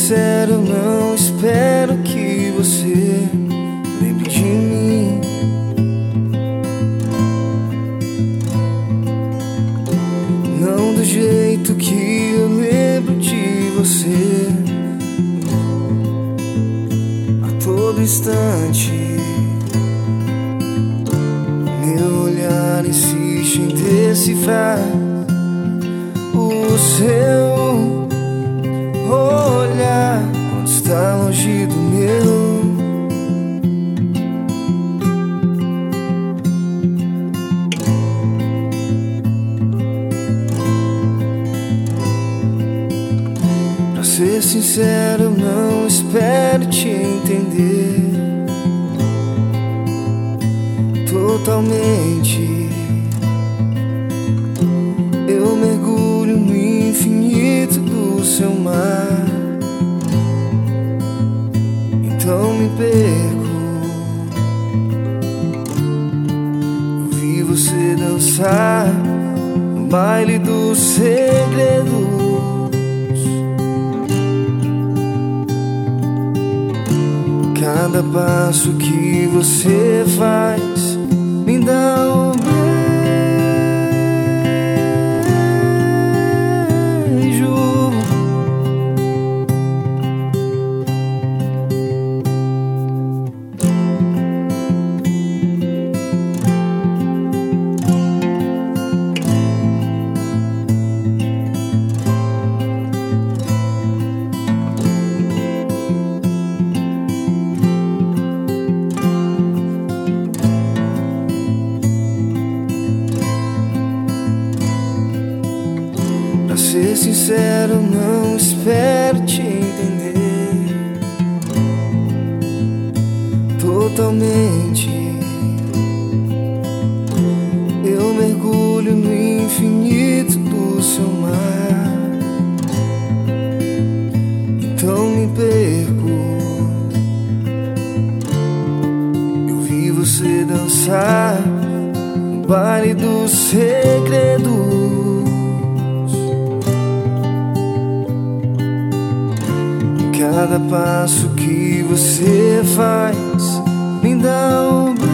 sincero, eu não espero que você lembre de mim. Não do jeito que eu lembro de você. A todo instante meu olhar insiste em decifrar o seu olhar quando está longe do meu. Pra ser sincero, eu não espero te entender totalmente. Eu mergulho no infinito do seu mar, então me perco. Eu vi você dançar no baile dos segredos. Cada passo que você faz me dá um beijo. Pra ser sincero, eu não espero te entender totalmente. Eu mergulho no infinito do seu mar, então me perco. Eu vi você dançar no baile dos segredos. Cada passo que você faz me dá um beijo.